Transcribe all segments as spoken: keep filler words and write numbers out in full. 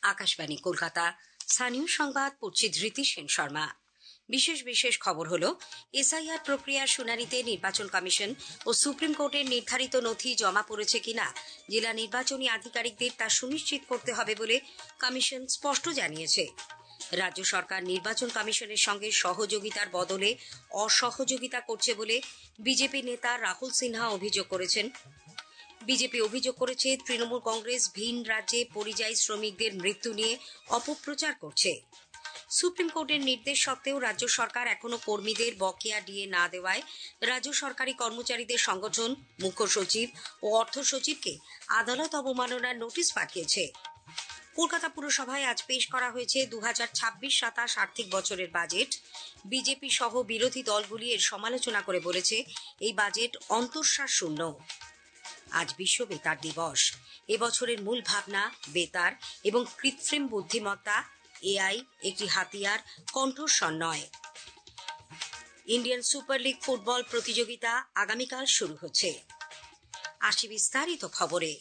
আকাশবাণী কলকাতা। স্থানীয় সংবাদ পড়ছি ধৃতি সেন শর্মা। বিশেষ বিশেষ খবর হলো, এসআইআর প্রক্রিয়ার শুনানিতে নির্বাচন কমিশন ও সুপ্রিম কোর্টের নির্ধারিত নথি জমা পড়েছে কিনা জেলা নির্বাচনী আধিকারিকদের তা সুনিশ্চিত করতে হবে বলে কমিশন স্পষ্ট জানিয়েছে। রাজ্য সরকার নির্বাচন কমিশনের সঙ্গে সহযোগিতার বদলে অসহযোগিতা করছে বলে বিজেপি নেতা রাহুল সিনহা অভিযোগ করেছেন। বিজেপি অভিযোগ করেছে, তৃণমূল কংগ্রেস ভিন রাজ্যে পরিযায়ী শ্রমিকদের মৃত্যু নিয়ে অপপ্রচার করছে। সুপ্রিম কোর্টের নির্দেশ সত্ত্বেও রাজ্য সরকার এখনো কর্মীদের বকেয়া ডিএ না দেওয়ায় রাজ্য সরকারি কর্মচারীদের সংগঠন মুখ্য সচিব ও অর্থ সচিবকে আদালত অবমাননার নোটিশ পাঠিয়েছে। কলকাতা পুরসভায় আজ পেশ করা হয়েছে দু হাজার ছাব্বিশ সাতাশ আর্থিক বছরের বাজেট। বিজেপি সহ বিরোধী দলগুলি এর সমালোচনা করে বলেছে, এই বাজেট অন্তঃসার শূন্য। আজ বিশ্ব বেতার দিবস। এবছরের মূল ভাবনা বেতার এবং কৃত্রিম বুদ্ধিমত্তা এআই একটি হাতিয়ার, কণ্ঠস্বর নয়। ইন্ডিয়ান সুপার লিগ ফুটবল প্রতিযোগিতা আগামীকাল শুরু হচ্ছে। আসি বিস্তারিত খবরে।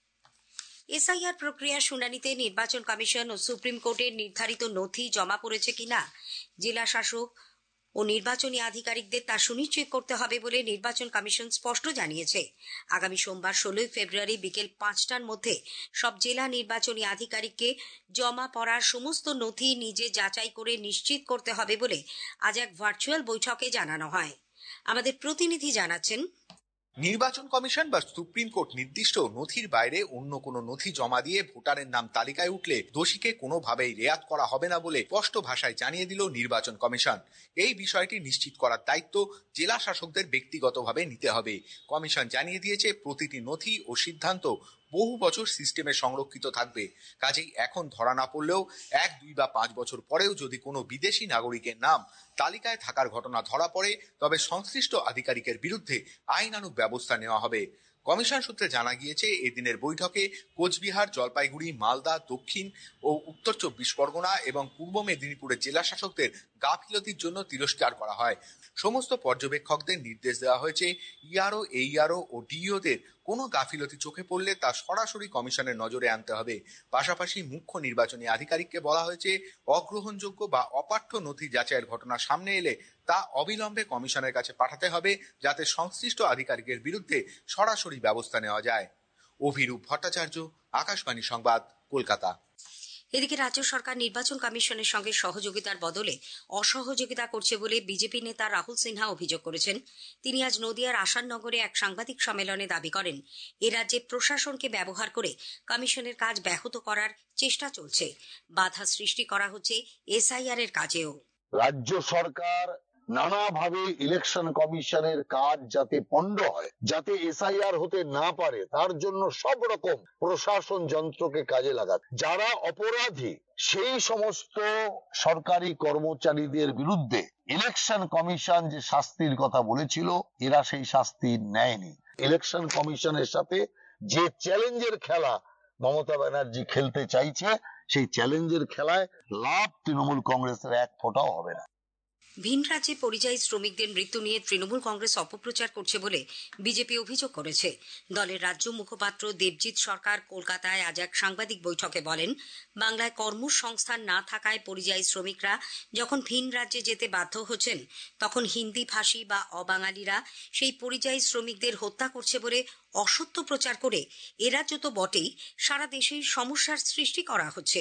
এসআইআর প্রক্রিয়া শুনানিতে নির্বাচন কমিশন ও সুপ্রিম কোর্টের নির্ধারিত নথি জমা পড়েছে কিনা জেলা শাসক ও নির্বাচনী আধিকারিকদের তা সুনিশ্চিত করতে হবে বলে নির্বাচন কমিশন স্পষ্ট জানিয়েছে। আগামী সোমবার ষোলোই ফেব্রুয়ারি বিকেল পাঁচটার মধ্যে সব জেলা নির্বাচনী আধিকারিককে জমা পড়ার সমস্ত নথি নিজে যাচাই করে নিশ্চিত করতে হবে বলে আজ এক ভার্চুয়াল বৈঠকে জানানো হয়। আমাদের প্রতিনিধি জানাচ্ছেন, নির্বাচন কমিশন বা সুপ্রিম কোর্ট নির্দিষ্ট নথির বাইরে অন্য কোনো নথি জমা দিয়ে ভোটারের নাম তালিকায় উঠলে দোষীকে কোনোভাবেই রেয়াত করা হবে না বলে স্পষ্ট ভাষায় জানিয়ে দিল নির্বাচন কমিশন। এই বিষয়টি নিশ্চিত করার দায়িত্ব জেলা শাসকদের ব্যক্তিগতভাবে নিতে হবে। কমিশন জানিয়ে দিয়েছে, প্রতিটি নথি ও সিদ্ধান্ত বহু বছর সিস্টেমে সংরক্ষিত থাকবে। কাজেই এখন ধরা না পড়লেও এক দুই বা পাঁচ বছর পরেও যদি কোনো বিদেশি নাগরিকের নাম তালিকায় থাকার ঘটনা ধরা পড়ে, তবে সংশ্লিষ্ট আধিকারিকের বিরুদ্ধে আইনানুগ ব্যবস্থা নেওয়া হবে। কমিশন সূত্রে জানা গিয়েছে, এদিনের বৈঠকে কোচবিহার, জলপাইগুড়ি, মালদা, দক্ষিণ ও উত্তর চব্বিশ পরগনা এবং পূর্ব মেদিনীপুরের জেলা শাসকদের গাফিলতির জন্য তিরস্কার করা হয়। সমস্ত পর্যবেক্ষকদের নির্দেশ দেওয়া হয়েছে, ইআরও, এইআরও ও ডিইওদের কোনো গাফিলতি চোখে পড়লে তা সরাসরি কমিশনের নজরে আনতে হবে। পাশাপাশি মুখ্য নির্বাচনী আধিকারিককে বলা হয়েছে, অগ্রহণযোগ্য বা অপাঠ্য নথি যাচাইয়ের ঘটনা সামনে এলে তা অবিলম্বে কমিশনের কাছে পাঠাতে হবে, যাতে সংশ্লিষ্ট আধিকারিকের বিরুদ্ধে সরাসরি ব্যবস্থা নেওয়া যায়। অভিরূপ ভট্টাচার্য, আকাশবাণী সংবাদ, কলকাতা। এদিকে রাজ্য সরকার নির্বাচন কমিশনের সঙ্গে সহযোগিতার বদলে অসহযোগিতা করছে বলে বিজেপি নেতা রাহুল সিনহা অভিযোগ করেছেন। তিনি আজ নদিয়ার আসাননগরে এক সাংবাদিক সম্মেলনে দাবি করেন, এ রাজ্যে প্রশাসনকে ব্যবহার করে কমিশনের কাজ ব্যাহত করার চেষ্টা চলছে। বাধা সৃষ্টি করা হচ্ছে এসআইআর এর কাজেও। রাজ্য সরকার নানাভাবে ইলেকশন কমিশনের কাজ যাতে পণ্ড হয়, যাতে এসআইআর হতে না পারে, তার জন্য সব রকম প্রশাসন যন্ত্রকে কাজে লাগায়। যারা অপরাধী সেই সমস্ত সরকারি কর্মচারীদের বিরুদ্ধে ইলেকশন কমিশন যে শাস্তির কথা বলেছিল, এরা সেই শাস্তি নেয়নি। ইলেকশন কমিশনের সাথে যে চ্যালেঞ্জের খেলা মমতা ব্যানার্জি খেলতে চাইছে, সেই চ্যালেঞ্জের খেলায় লাভ তৃণমূল কংগ্রেসের এক ফোঁটাও হবে না। ভিন রাজ্যে পরিযায়ী শ্রমিকদের মৃত্যু নিয়ে তৃণমূল কংগ্রেস অপপ্রচার করছে বলে বিজেপি অভিযোগ করেছে। দলের রাজ্য মুখপাত্র দেবজিৎ সরকার কলকাতায় আজ এক সাংবাদিক বৈঠকে বলেন, বাংলায় কর্মসংস্থান না থাকায় পরিযায়ী শ্রমিকরা যখন ভিন রাজ্যে যেতে বাধ্য হচ্ছেন, তখন হিন্দি ভাষী বা অবাঙালিরা সেই পরিযায়ী শ্রমিকদের হত্যা করছে বলে অসত্য প্রচার করে এ রাজ্য তো বটেই, সারা দেশেই সমস্যার সৃষ্টি করা হচ্ছে।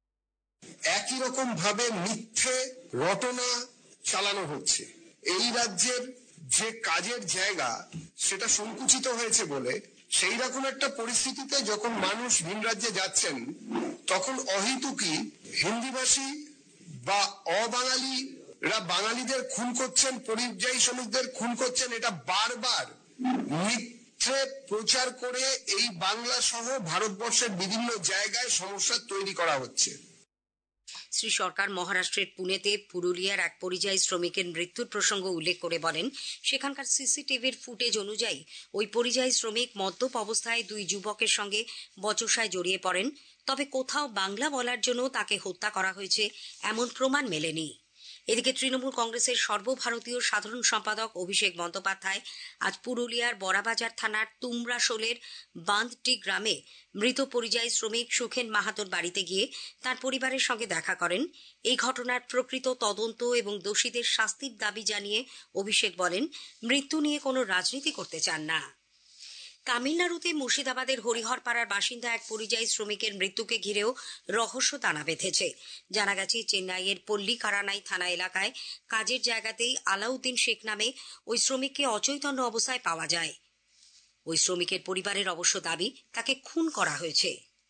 একই রকম ভাবে মিথ্যে রটনা চালানো হচ্ছে। এই রাজ্যের যে কাজের জায়গা সেটা সংকুচিত হয়েছে বলে সেই রকম একটা পরিস্থিতিতে যখন মানুষ ভিন রাজ্যে যাচ্ছেন, তখন অহেতুকই হিন্দিভাষী বা অবাঙালিরা বাঙালিদের খুন করছেন, পরিযায়ী শ্রমিকদের খুন করছেন। এটা বারবার মিথ্যে প্রচার করে এই বাংলা সহ ভারতবর্ষের বিভিন্ন জায়গায় সমস্যা তৈরি করা হচ্ছে। শ্রী সরকার মহারাষ্ট্রের পুনেতে পুরুলিয়ার এক পরিযায়ী শ্রমিকের মৃত্যুর প্রসঙ্গ উল্লেখ করে বলেন, সেখানকার সিসিটিভির ফুটেজ অনুযায়ী ওই পরিযায়ী শ্রমিক মদ্যপ অবস্থায় দুই যুবকের সঙ্গে বচসায় জড়িয়ে পড়েন। তবে কোথাও বাংলা বলার জন্য তাকে হত্যা করা হয়েছে এমন প্রমাণ মেলেনি। এদিকে তৃণমূল কংগ্রেসের সর্বভারতীয় সাধারণ সম্পাদক অভিষেক বন্দ্যোপাধ্যায় আজ পুরুলিয়ার বড়াবাজার থানার তুমরাশোলের বাঁধটি গ্রামে মৃত পরিযায়ী শ্রমিক সুখেন মাহাতোর বাড়িতে গিয়ে তার পরিবারের সঙ্গে দেখা করেন। এই ঘটনার প্রকৃত তদন্ত এবং দোষীদের শাস্তির দাবি জানিয়ে অভিষেক বলেন, মৃত্যু নিয়ে কোনো রাজনীতি করতে চান না। তামিলনাড়ুতে মুর্শিদাবাদের হরিহরপাড়ার বাসিন্দা এক পরিযায়ী শ্রমিকের মৃত্যুকে ঘিরেও রহস্য দানা বেঁধেছে। জানা গেছে, চেন্নাইয়ের পল্লিকারানাই থানা এলাকায় কাজের জায়গাতেই আলাউদ্দিন শেখ নামে ওই শ্রমিককে অচৈতন্য অবস্থায় পাওয়া যায়। ওই শ্রমিকের পরিবারের অবশ্য দাবি তাকে খুন করা হয়েছে।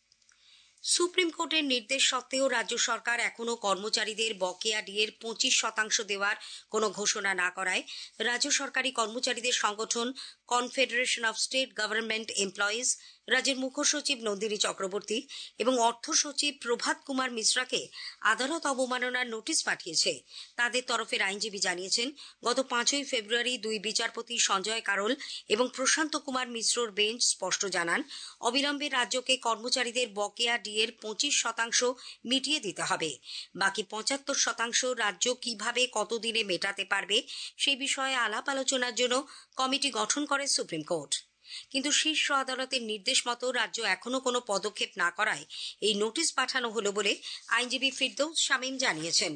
সুপ্রিম কোর্টের নির্দেশ সত্ত্বেও রাজ্য সরকার এখনো কর্মচারীদের বকেয়া ডিএর পঁচিশ শতাংশ দেওয়ার কোনো ঘোষণা না করায় রাজ্য সরকারি কর্মচারীদের সংগঠন Confederation of State Government Employees রাজ্যের মুখ্য সচিব নন্দিনী চক্রবর্তী এবং অর্থ সচিব প্রভাত কুমার মিশ্রাকে আদালত অবমাননার নোটিশ পাঠিয়েছে। তাদের তরফের আইনজীবী জানিয়েছেন, গত পাঁচই ফেব্রুয়ারি দুই বিচারপতি সঞ্জয় কারোল এবং প্রশান্ত কুমার মিশ্রর বেঞ্চ স্পষ্ট জানান, অবিলম্বে রাজ্যকে কর্মচারীদের বকেয়া ডিএর পঁচিশ শতাংশ মিটিয়ে দিতে হবে। বাকি পঁচাত্তর শতাংশ রাজ্য কিভাবে কতদিনে মেটাতে পারবে সেই বিষয়ে আলাপ আলোচনার জন্য কমিটি গঠন করে সুপ্রিম কোর্ট। কিন্তু শীর্ষ আদালতের নির্দেশ মতো রাজ্য এখনো কোনো পদক্ষেপ না করায় এই নোটিশ পাঠানো হলো বলে আইনজীবী ফিরদৌস শামীম জানিয়েছেন।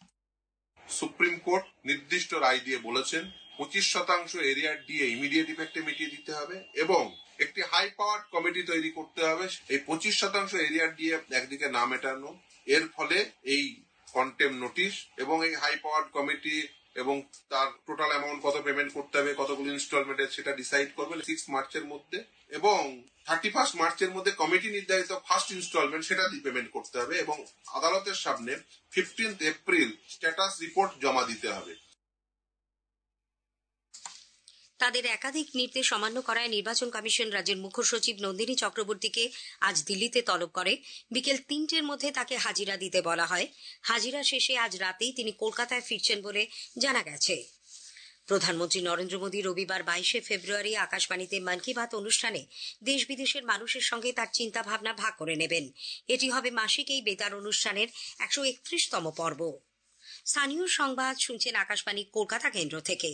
সুপ্রিম কোর্ট নির্দিষ্ট রায় দিয়ে বলেছেন পঁচিশ শতাংশ এরিয়ার ডিএ ইমিডিয়েট ইফেক্টে মিটিয়ে দিতে হবে এবং একটি হাই পাওয়ার কমিটি তৈরি করতে হবে। এই পঁচিশ শতাংশ এরিয়ার ডিএ একদিকে না মেটানো, এর ফলে এই কন্টেম নোটিশ এবং এই হাই পাওয়ার কমিটি এবং তার টোটাল অ্যামাউন্ট কত পেমেন্ট করতে হবে, কতগুলো ইনস্টলমেন্টে সেটা ডিসাইড করবে সিক্স মার্চের মধ্যে এবং থার্টি ফার্স্ট মার্চের মধ্যে কমিটি নির্ধারিত ফার্স্ট ইনস্টলমেন্ট সেটা দিয়ে পেমেন্ট করতে হবে এবং আদালতের সামনে ফিফটিন্থ এপ্রিল স্ট্যাটাস রিপোর্ট জমা দিতে হবে। তাদের একাধিক নির্দেশ অমান্য করায় নির্বাচন কমিশন রাজ্যের মুখ্য সচিব নন্দিনী চক্রবর্তীকে আজ দিল্লিতে তলব করে। বিকেল তিনটের মধ্যে তাকে হাজিরা দিতে বলা হয়। হাজিরা শেষে আজ রাতেই তিনি কলকাতায় ফিরছেন বলে জানা গেছে। প্রধানমন্ত্রী নরেন্দ্র মোদী রবিবার বাইশে ফেব্রুয়ারি আকাশবাণীতে মন কি বাত অনুষ্ঠানে দেশ বিদেশের মানুষের সঙ্গে তার চিন্তা ভাবনা ভাগ করে নেবেন। এটি হবে মাসিক এই বেতার অনুষ্ঠানের একশো একত্রিশতম পর্ব। স্থানীয় সংবাদ শুনছেন আকাশবাণী কলকাতা কেন্দ্র থেকে।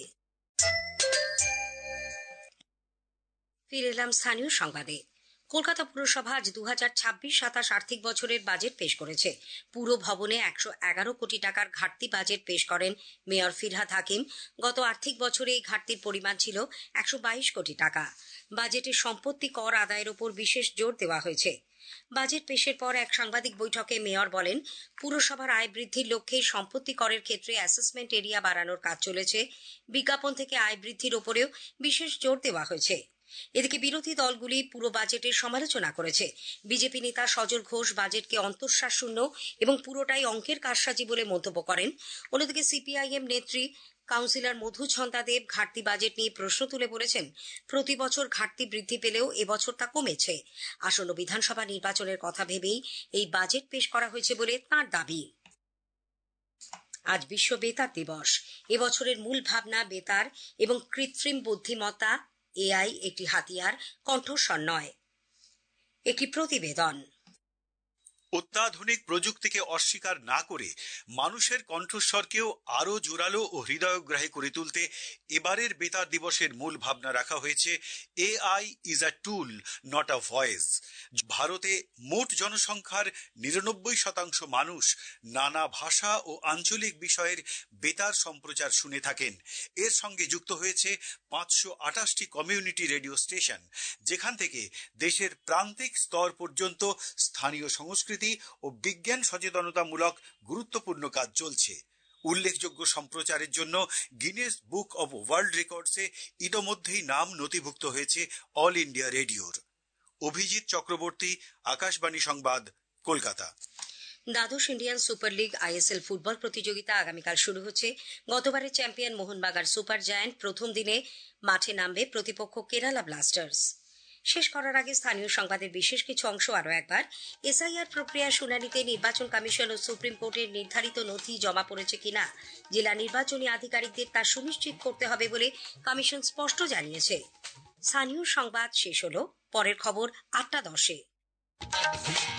ফিরে এলাম স্থানীয় সংবাদে। কলকাতা পুরসভা আজ দু হাজার ছাব্বিশ সাতাশ আর্থিক বছরের বাজেট পেশ করেছে। পুরো ভবনে একশো এগারো কোটি টাকার ঘাটতি বাজেট পেশ করেন মেয়র ফিরহাদ হাকিম। গত আর্থিক বছরে এই ঘাটতির পরিমাণ ছিল একশো বাইশ কোটি টাকা। বাজেটে সম্পত্তি কর আদায়ের ওপর বিশেষ জোর দেওয়া হয়েছে। বাজেট পেশের পর এক সাংবাদিক বৈঠকে মেয়র বলেন, পুরসভার আয় বৃদ্ধির লক্ষ্যে সম্পত্তি করের ক্ষেত্রে অ্যাসেসমেন্ট এরিয়া বাড়ানোর কাজ চলেছে। বিজ্ঞাপন থেকে আয় বৃদ্ধির ওপরেও বিশেষ জোর দেওয়া হয়েছে। এদিকে বিরোধী দলগুলি পুরো বাজেটের সমালোচনা করেছে। বিজেপি নেতা সজল ঘোষ বাজেটকে অন্তঃশ্বাস শূন্য এবং পুরোটাই অঙ্কের কারসাজি বলে মন্তব্য করেন। অন্যদিকে সিপিআইএম নেত্রী কাউন্সিলর মধু ছন্দাদেব ঘাটতি বাজেট নিয়ে প্রশ্ন তুলে বলেছেন, প্রতি বছর ঘাটতি বৃদ্ধি পেলেও এবছর তা কমেছে। আসন্ন বিধানসভা নির্বাচনের কথা ভেবেই এই বাজেট পেশ করা হয়েছে বলে তাঁর দাবি। আজ বিশ্ব বেতার দিবস। এবছরের মূল ভাবনা বেতার এবং কৃত্রিম বুদ্ধিমত্তা এআই একটি হাতিয়ার, কণ্ঠস্বর নয়। একটি প্রতিবেদন। অত্যাধুনিক প্রযুক্তিকে অস্বীকার না করে মানুষের কণ্ঠস্বরকেও আরো জোরালো ও হৃদয়গ্রাহী করে তুলতে এবারের বেতার দিবসের মূল ভাবনা রাখা হয়েছে AI is a tool not a voice. ভারতে মোট জনসংখ্যার নিরানব্বই শতাংশ মানুষ নানা ভাষা ও আঞ্চলিক বিষয়ের বেতার সম্প্রচার শুনে থাকেন। এর সঙ্গে যুক্ত হয়েছে পাঁচশো আটাশটি কমিউনিটি রেডিও স্টেশন, যেখান থেকে দেশের প্রান্তিক স্তর পর্যন্ত স্থানীয় সংস্কৃতি ও বিজ্ঞান সচেতনতামূলক গুরুত্বপূর্ণ কাজ চলছে। উল্লেখযোগ্য সম্প্রচারের জন্য গিনেস বুক অব ওয়ার্ল্ড রেকর্ডসে ইতোমধ্যেই নাম নথিভুক্ত হয়েছে অল ইন্ডিয়া রেডিওর। অভিজিৎ চক্রবর্তী, আকাশবাণী সংবাদ, কলকাতা। দ্বাদশ Indian Super League ISL football প্রতিযোগিতা আগামীকাল শুরু হচ্ছে। গতবারের চ্যাম্পিয়ন মোহনবাগান সুপার জায়ান্ট প্রথম দিনে মাঠে নামবে প্রতিপক্ষ কেরালা ব্লাস্টার্স। শেষ করার আগে স্থানীয় সংবাদের বিশেষ কিছু অংশ আরও একবার। এসআইআর প্রক্রিয়া শুনানিতে নির্বাচন কমিশন ও সুপ্রিম কোর্টের নির্ধারিত নথি জমা পড়েছে কিনা জেলা নির্বাচনী আধিকারিকদের তা সুনিশ্চিত করতে হবে বলে কমিশন স্পষ্ট জানিয়েছে। স্থানীয় সংবাদ শেষ হলো। পরের খবর আটটা দশে।